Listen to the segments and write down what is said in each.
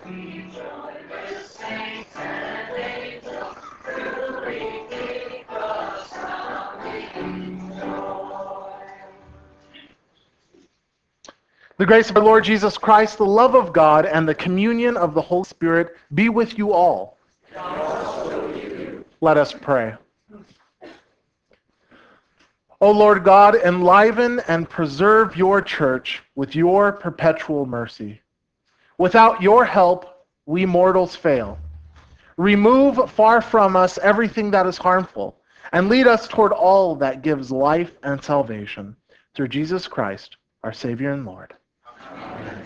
The grace of our Lord Jesus Christ, the love of God, and the communion of the Holy Spirit be with you all. Let us pray. O Lord God, enliven and preserve your church with your perpetual mercy. Without your help, we mortals fail. Remove far from us everything that is harmful, and lead us toward all that gives life and salvation. Through Jesus Christ, our Savior and Lord. Amen.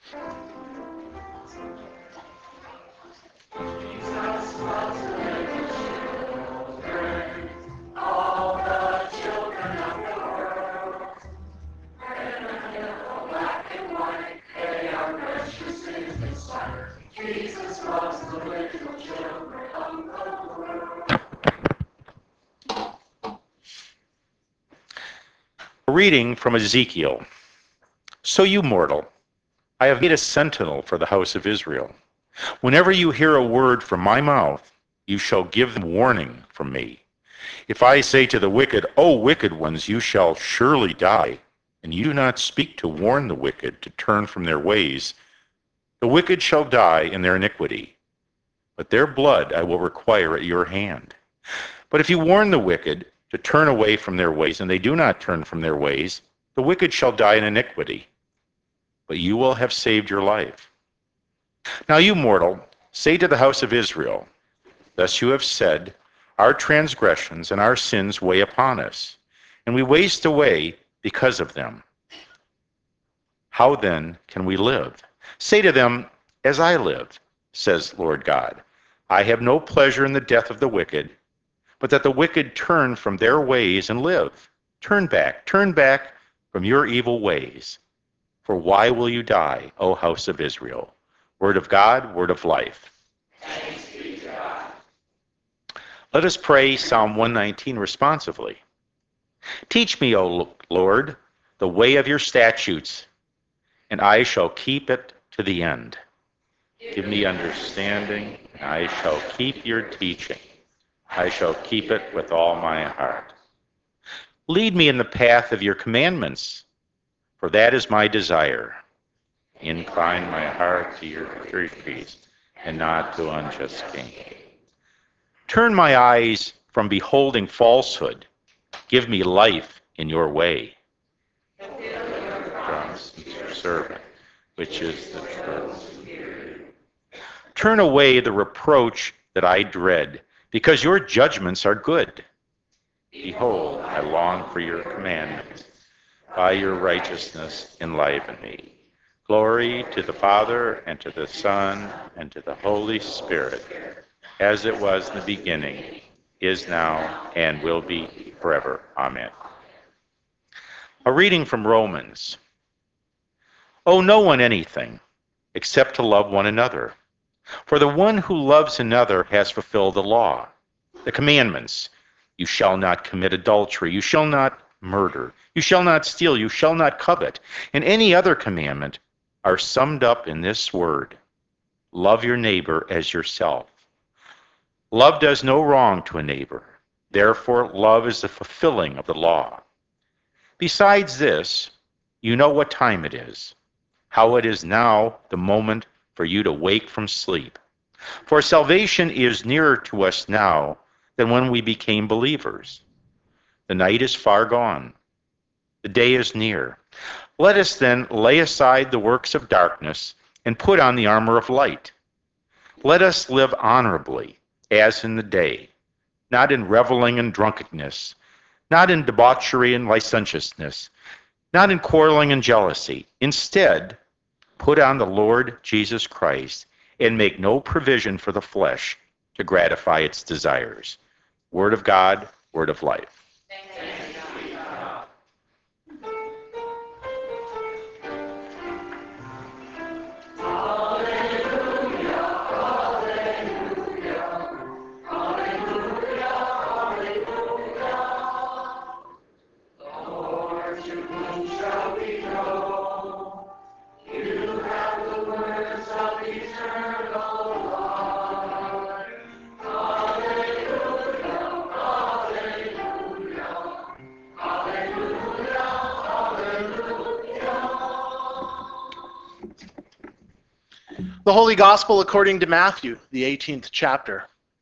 A reading from Ezekiel. So you mortal, I have made a sentinel for the house of Israel. Whenever you hear a word from my mouth, you shall give them warning from me. If I say to the wicked, O wicked ones, you shall surely die, and you do not speak to warn the wicked to turn from their ways, the wicked shall die in their iniquity, but their blood I will require at your hand. But if you warn the wicked to turn away from their ways, and they do not turn from their ways, the wicked shall die in iniquity, but you will have saved your life. Now you mortal, say to the house of Israel, thus you have said, our transgressions and our sins weigh upon us, and we waste away because of them. How then can we live? Say to them, as I live, says Lord God, I have no pleasure in the death of the wicked, but that the wicked turn from their ways and live. Turn back from your evil ways. For why will you die, O house of Israel? Word of God, word of life. Thanks be to God. Let us pray Psalm 119 responsively. Teach me, O Lord, the way of your statutes, and I shall keep it to the end. Give me understanding, and I shall keep your teaching. I shall keep it with all my heart. Lead me in the path of your commandments, for that is my desire. Incline my heart to your decrees, and not to unjust gain. Turn my eyes from beholding falsehood. Give me life in your way. Promise your servant, which is the truth. Turn away the reproach that I dread, because your judgments are good. Behold, I long for your commandments. By your righteousness enliven me. Glory to the Father, and to the Son, and to the Holy Spirit, as it was in the beginning, is now, and will be forever. Amen. A reading from Romans. Owe no one anything, except to love one another. For the one who loves another has fulfilled the law. The commandments, you shall not commit adultery, you shall not murder, you shall not steal, you shall not covet, and any other commandment are summed up in this word: love your neighbor as yourself. Love does no wrong to a neighbor. Therefore, love is the fulfilling of the law. Besides this, you know what time it is, how it is now the moment for you to wake from sleep. For salvation is nearer to us now than when we became believers. The night is far gone. The day is near. Let us then lay aside the works of darkness and put on the armor of light. Let us live honorably, as in the day, not in reveling and drunkenness, not in debauchery and licentiousness, not in quarreling and jealousy. Instead, put on the Lord Jesus Christ and make no provision for the flesh to gratify its desires. Word of God, word of life. You have the words of eternity. The Holy Gospel according to Matthew, the 18th chapter.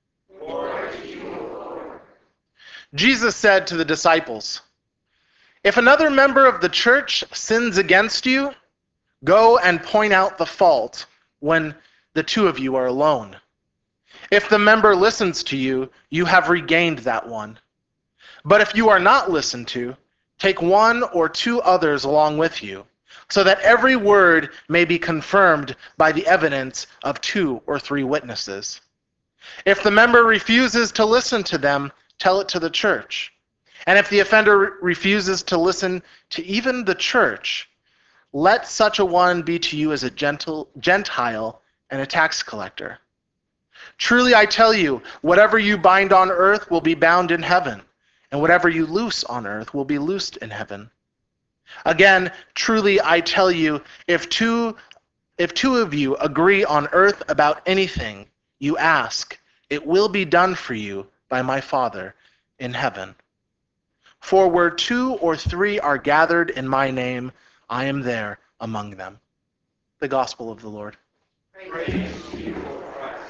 Jesus said to the disciples, "If another member of the church sins against you, go and point out the fault when the two of you are alone. If the member listens to you, you have regained that one. But if you are not listened to, take one or two others along with you, so that every word may be confirmed by the evidence of 2 or 3 witnesses. If the member refuses to listen to them, tell it to the church. And if the offender refuses to listen to even the church, let such a one be to you as a Gentile and a tax collector. Truly I tell you, whatever you bind on earth will be bound in heaven, and whatever you loose on earth will be loosed in heaven. Again, truly I tell you, if two of you agree on earth about anything you ask, it will be done for you by my Father in heaven. For where 2 or 3 are gathered in my name, I am there among them." The Gospel of the Lord. Praise to you, Lord Christ.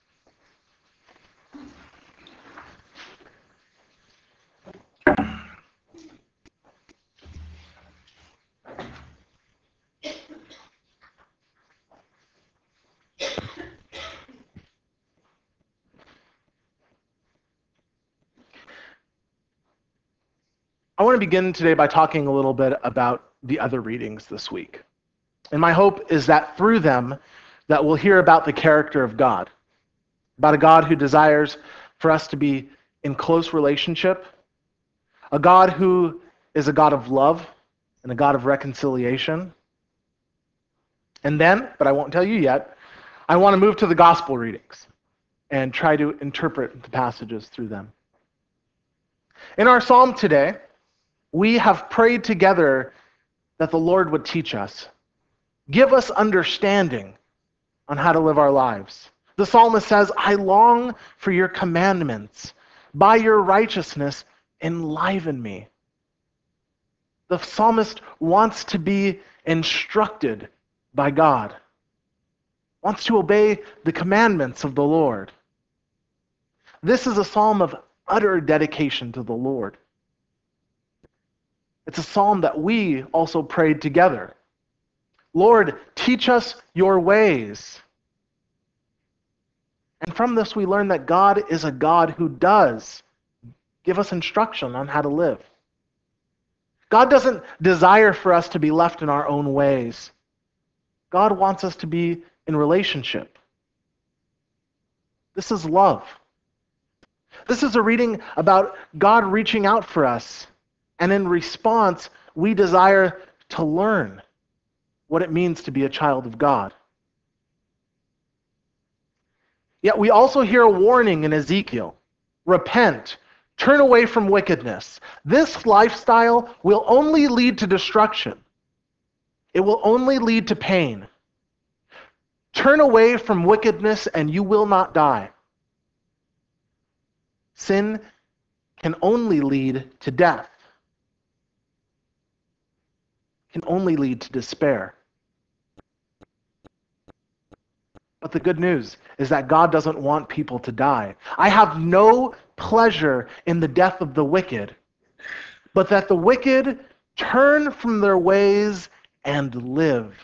I want to begin today by talking a little bit about the other readings this week. And my hope is that through them that we'll hear about the character of God, about a God who desires for us to be in close relationship, a God who is a God of love and a God of reconciliation. And then, but I won't tell you yet, I want to move to the gospel readings and try to interpret the passages through them. In our psalm today, we have prayed together that the Lord would teach us, give us understanding on how to live our lives. The psalmist says, "I long for your commandments. By your righteousness, enliven me." The psalmist wants to be instructed by God, wants to obey the commandments of the Lord. This is a psalm of utter dedication to the Lord. It's a psalm that we also prayed together. Lord, teach us your ways. And from this we learn that God is a God who does give us instruction on how to live. God doesn't desire for us to be left in our own ways. God wants us to be in relationship. This is love. This is a reading about God reaching out for us. And in response, we desire to learn what it means to be a child of God. Yet we also hear a warning in Ezekiel. Repent, turn away from wickedness. This lifestyle will only lead to destruction. It will only lead to pain. Turn away from wickedness and you will not die. Sin can only lead to death. Can only lead to despair. But the good news is that God doesn't want people to die. I have no pleasure in the death of the wicked, but that the wicked turn from their ways and live.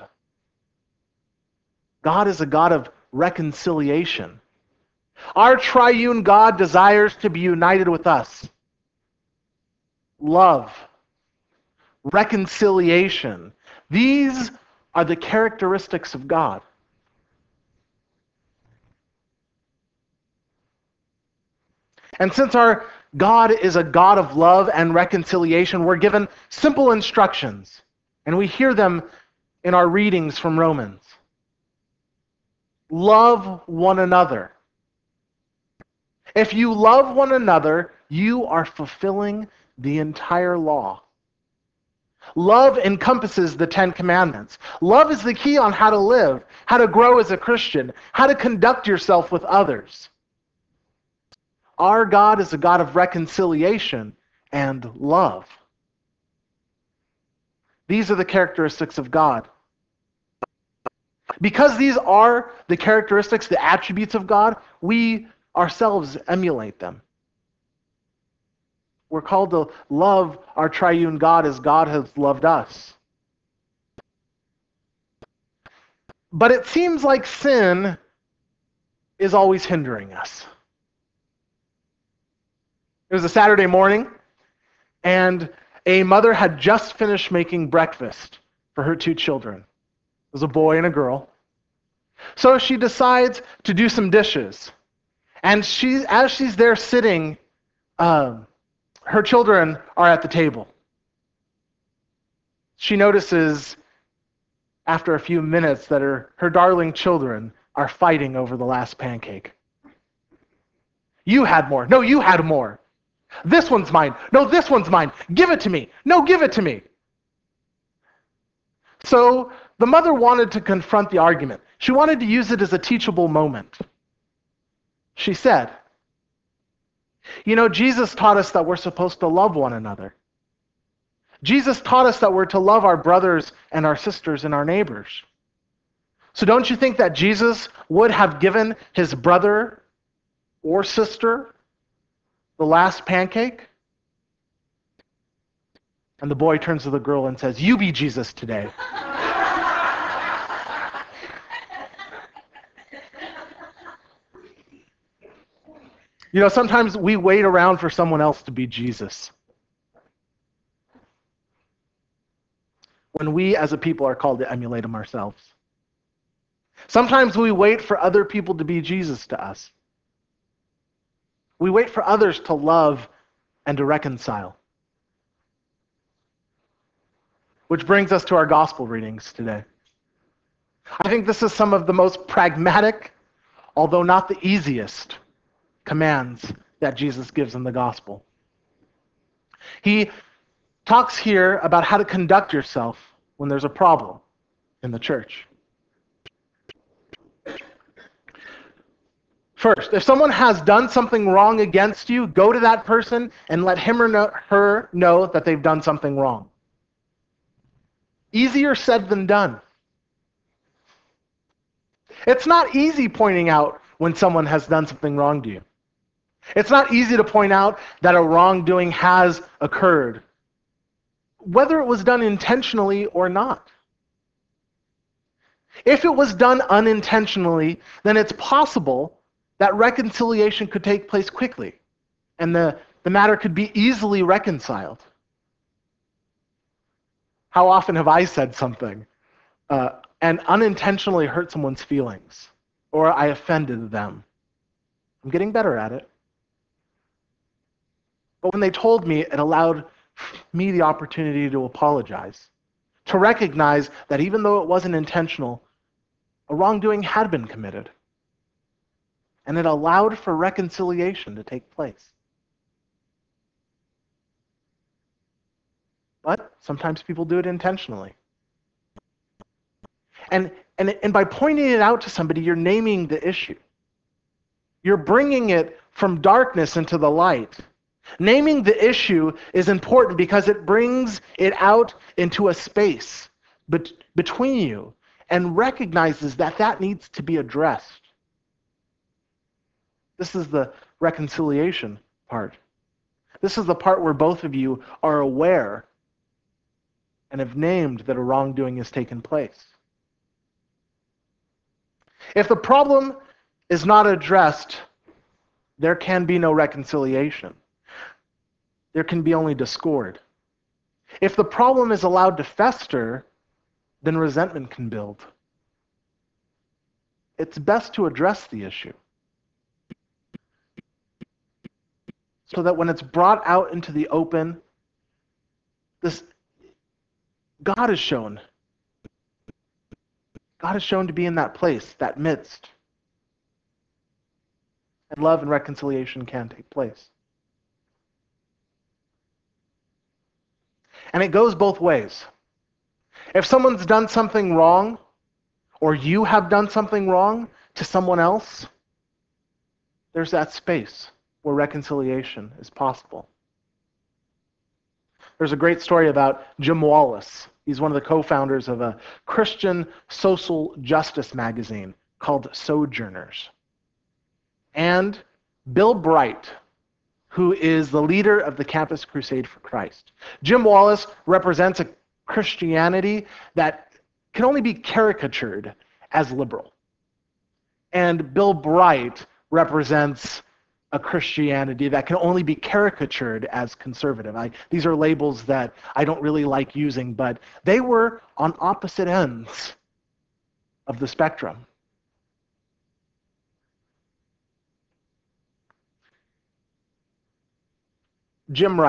God is a God of reconciliation. Our triune God desires to be united with us. Love, reconciliation. These are the characteristics of God. And since our God is a God of love and reconciliation, we're given simple instructions, and we hear them in our readings from Romans. Love one another. If you love one another, you are fulfilling the entire law. Love encompasses the Ten Commandments. Love is the key on how to live, how to grow as a Christian, how to conduct yourself with others. Our God is a God of reconciliation and love. These are the characteristics of God. Because these are the characteristics, the attributes of God, we ourselves emulate them. We're called to love our triune God as God has loved us. But it seems like sin is always hindering us. It was a Saturday morning, and a mother had just finished making breakfast for her two children. It was a boy and a girl. So she decides to do some dishes. And as she's there sitting, her children are at the table. She notices after a few minutes that her darling children are fighting over the last pancake. You had more. No, you had more. This one's mine. No, this one's mine. Give it to me. No, give it to me. So the mother wanted to confront the argument. She wanted to use it as a teachable moment. She said, Jesus taught us that we're supposed to love one another. Jesus taught us that we're to love our brothers and our sisters and our neighbors. So don't you think that Jesus would have given his brother or sister the last pancake? And the boy turns to the girl and says, "You be Jesus today." Sometimes we wait around for someone else to be Jesus, when we as a people are called to emulate him ourselves. Sometimes we wait for other people to be Jesus to us. We wait for others to love and to reconcile. Which brings us to our gospel readings today. I think this is some of the most pragmatic, although not the easiest, commands that Jesus gives in the gospel. He talks here about how to conduct yourself when there's a problem in the church. First, if someone has done something wrong against you, go to that person and let him or her know that they've done something wrong. Easier said than done. It's not easy pointing out when someone has done something wrong to you. It's not easy to point out that a wrongdoing has occurred, whether it was done intentionally or not. If it was done unintentionally, then it's possible that reconciliation could take place quickly, and the matter could be easily reconciled. How often have I said something and unintentionally hurt someone's feelings, or I offended them? I'm getting better at it. But when they told me, it allowed me the opportunity to apologize, to recognize that even though it wasn't intentional, a wrongdoing had been committed. And it allowed for reconciliation to take place. But sometimes people do it intentionally. And by pointing it out to somebody, you're naming the issue. You're bringing it from darkness into the light. Naming the issue is important because it brings it out into a space between you and recognizes that needs to be addressed. This is the reconciliation part. This is the part where both of you are aware and have named that a wrongdoing has taken place. If the problem is not addressed, there can be no reconciliation. There can be only discord. If the problem is allowed to fester, then resentment can build. It's best to address the issue so that when it's brought out into the open, God is shown. God is shown to be in that place, that midst. And love and reconciliation can take place. And it goes both ways. If someone's done something wrong, or you have done something wrong to someone else, there's that space where reconciliation is possible. There's a great story about Jim Wallace. He's one of the co-founders of a Christian social justice magazine called Sojourners. And Bill Bright, who is the leader of the Campus Crusade for Christ. Jim Wallace represents a Christianity that can only be caricatured as liberal. And Bill Bright represents a Christianity that can only be caricatured as conservative. These are labels that I don't really like using, but they were on opposite ends of the spectrum. Jim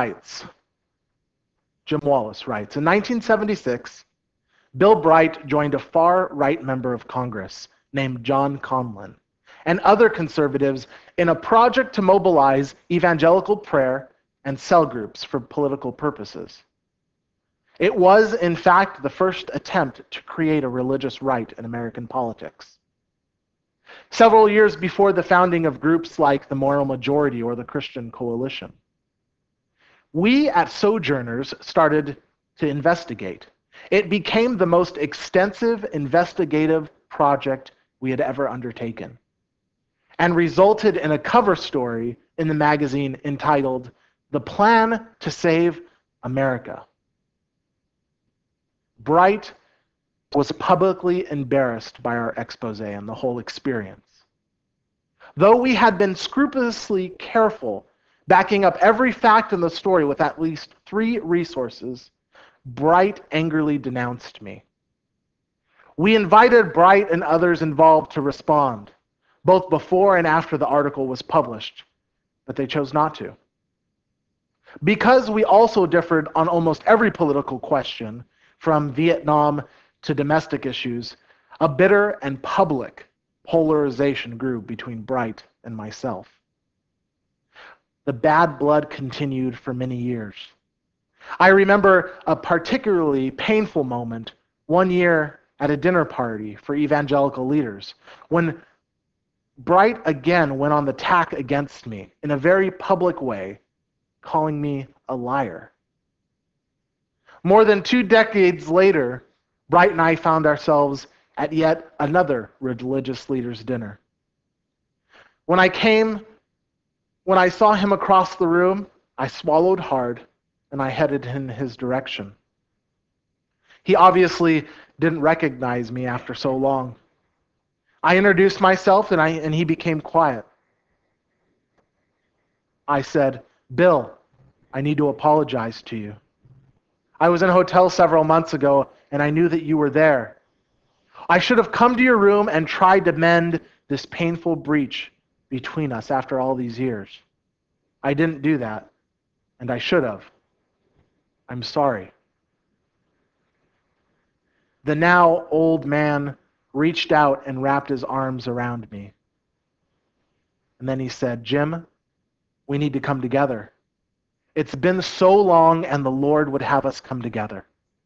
Wallace writes, in 1976, Bill Bright joined a far-right member of Congress named John Conlon and other conservatives in a project to mobilize evangelical prayer and cell groups for political purposes. It was, in fact, the first attempt to create a religious right in American politics. Several years before the founding of groups like the Moral Majority or the Christian Coalition, we at Sojourners started to investigate. It became the most extensive investigative project we had ever undertaken, and resulted in a cover story in the magazine entitled "The Plan to Save America." Bright was publicly embarrassed by our expose and the whole experience. Though we had been scrupulously careful, backing up every fact in the story with at least 3 resources, Bright angrily denounced me. We invited Bright and others involved to respond, both before and after the article was published, but they chose not to. Because we also differed on almost every political question, from Vietnam to domestic issues, a bitter and public polarization grew between Bright and myself. The bad blood continued for many years. I remember a particularly painful moment one year at a dinner party for evangelical leaders when Bright again went on the tack against me in a very public way, calling me a liar. More than 2 decades later, Bright and I found ourselves at yet another religious leaders' dinner. When I saw him across the room, I swallowed hard and I headed in his direction. He obviously didn't recognize me after so long. I introduced myself and he became quiet. I said, "Bill, I need to apologize to you. I was in a hotel several months ago and I knew that you were there. I should have come to your room and tried to mend this painful breach between us after all these years. I didn't do that, and I should have. I'm sorry." The now old man reached out and wrapped his arms around me. And then he said, "Jim, we need to come together. It's been so long and the Lord would have us come together."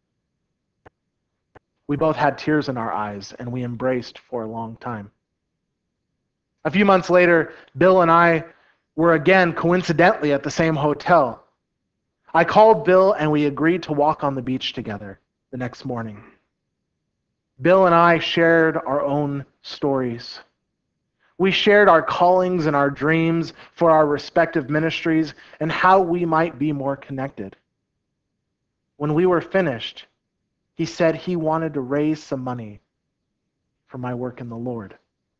We both had tears in our eyes and we embraced for a long time. A few months later, Bill and I were again coincidentally at the same hotel. I called Bill and we agreed to walk on the beach together the next morning. Bill and I shared our own stories. We shared our callings and our dreams for our respective ministries and how we might be more connected. When we were finished, he said he wanted to raise some money for my work in the Lord.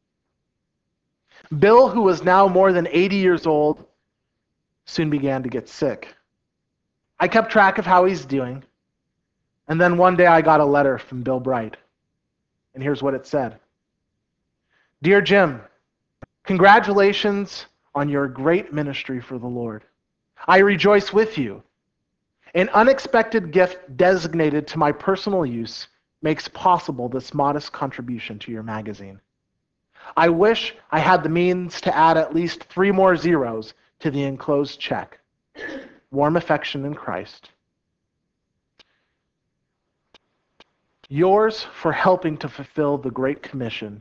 Bill, who was now more than 80 years old, soon began to get sick. I kept track of how he's doing, and then one day I got a letter from Bill Bright, and here's what it said. "Dear Jim, congratulations on your great ministry for the Lord. I rejoice with you. An unexpected gift designated to my personal use makes possible this modest contribution to your magazine. I wish I had the means to add at least 3 more zeros to the enclosed check. Warm affection in Christ, yours for helping to fulfill the Great Commission.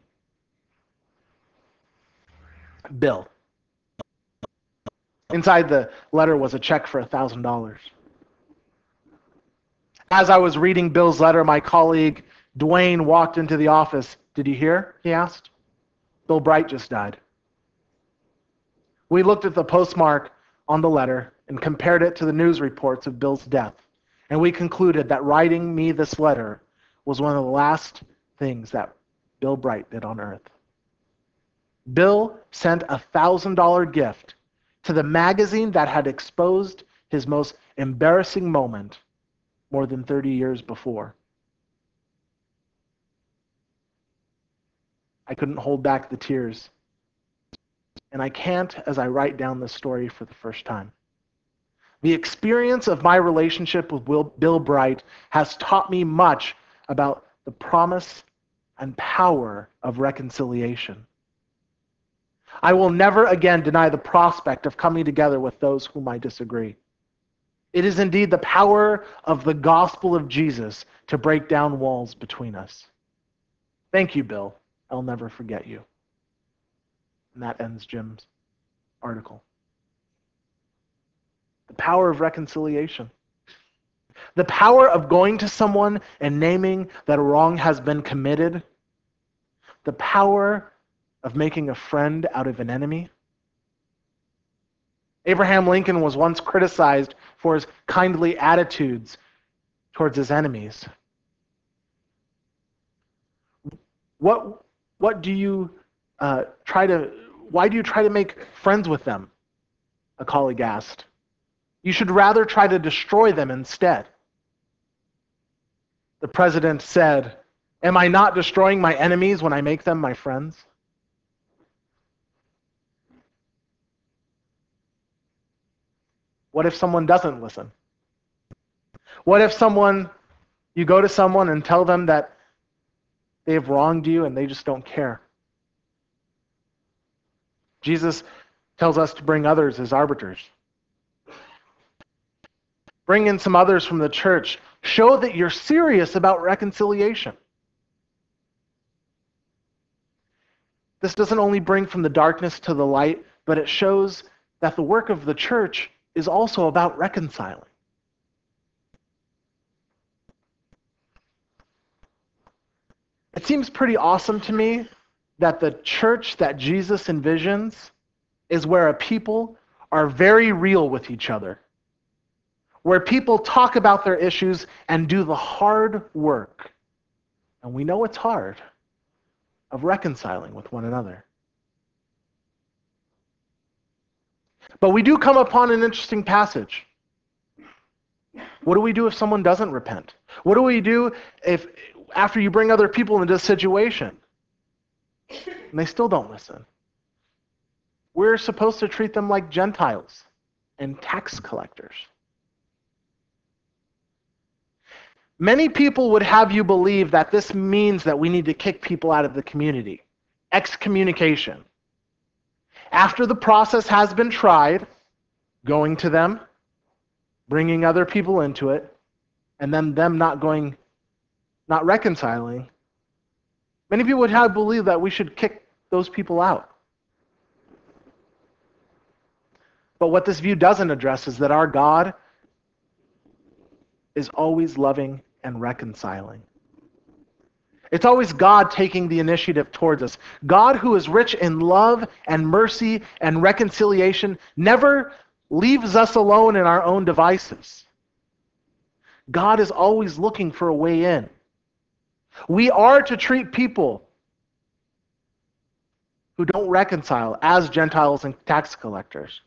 Bill. Inside the letter was a check for $1,000. As I was reading Bill's letter, my colleague Dwayne walked into the office. Did you hear? He asked. Bill Bright just died. We looked at the postmark on the letter and compared it to the news reports of Bill's death. And we concluded that writing me this letter was one of the last things that Bill Bright did on earth. Bill sent a $1,000 gift to the magazine that had exposed his most embarrassing moment more than 30 years before. I couldn't hold back the tears. And I can't as I write down this story for the first time. The experience of my relationship with Bill Bright has taught me much about the promise and power of reconciliation. I will never again deny the prospect of coming together with those whom I disagree. It is indeed the power of the gospel of Jesus to break down walls between us. Thank you, Bill. I'll never forget you. And that ends Jim's article. The power of reconciliation. The power of going to someone and naming that a wrong has been committed. The power of making a friend out of an enemy. Abraham Lincoln was once criticized for his kindly attitudes towards his enemies. Why do you try to make friends with them? A colleague asked. You should rather try to destroy them instead. The president said, am I not destroying my enemies when I make them my friends? What if someone doesn't listen? What if you go to someone and tell them that they have wronged you and they just don't care? Jesus tells us to bring others as arbiters. Bring in some others from the church. Show that you're serious about reconciliation. This doesn't only bring from the darkness to the light, but it shows that the work of the church is also about reconciling. It seems pretty awesome to me that the church that Jesus envisions is where a people are very real with each other, where people talk about their issues and do the hard work, and we know it's hard, of reconciling with one another. But we do come upon an interesting passage. What do we do if someone doesn't repent? What do we do if after you bring other people into a situation and they still don't listen? We're supposed to treat them like Gentiles and tax collectors. Many people would have you believe that this means that we need to kick people out of the community. Excommunication. After the process has been tried, going to them, bringing other people into it, and then them not reconciling, many people would have you believe that we should kick those people out. But what this view doesn't address is that our God is always loving and reconciling. It's always God taking the initiative towards us. God, who is rich in love and mercy and reconciliation, never leaves us alone in our own devices. God is always looking for a way in. We are to treat people who don't reconcile as Gentiles and tax collectors.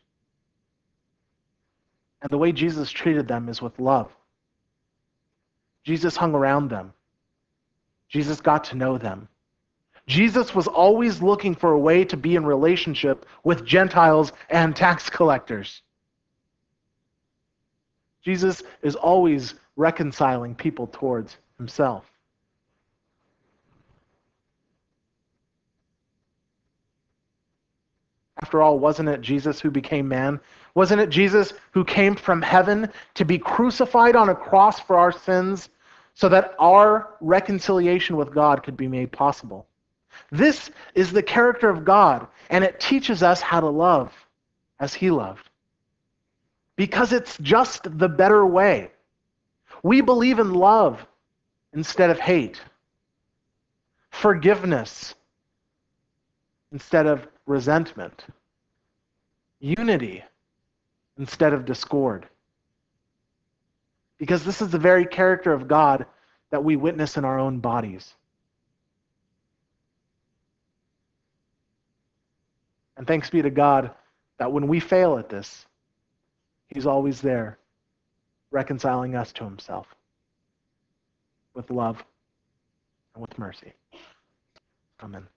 And the way Jesus treated them is with love. Jesus hung around them. Jesus got to know them. Jesus was always looking for a way to be in relationship with Gentiles and tax collectors. Jesus is always reconciling people towards himself. After all, wasn't it Jesus who became man? Wasn't it Jesus who came from heaven to be crucified on a cross for our sins so that our reconciliation with God could be made possible. This is the character of God, and it teaches us how to love as he loved. Because it's just the better way. We believe in love instead of hate, forgiveness instead of resentment, unity instead of discord. Because this is the very character of God that we witness in our own bodies. And thanks be to God that when we fail at this, he's always there, reconciling us to himself with love and with mercy. Amen.